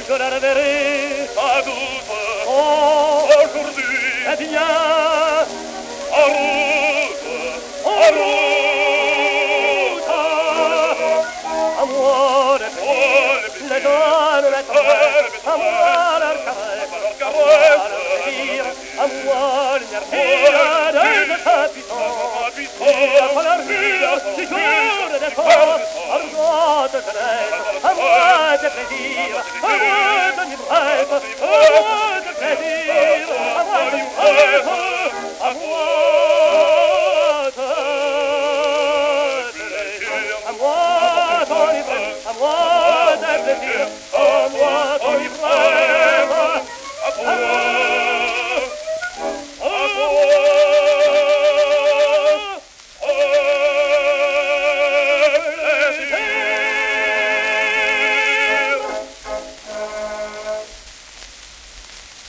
je la reverrai. Pas doute, Oh, aujourd'hui, eh bien, en route, en route. Amore, le donne le tue, amore, il caresse, amore, il nervire, del capitone, la colorvia, si giura de force, argote, tenere, amore, plaisir, amore, ogni breve, amore,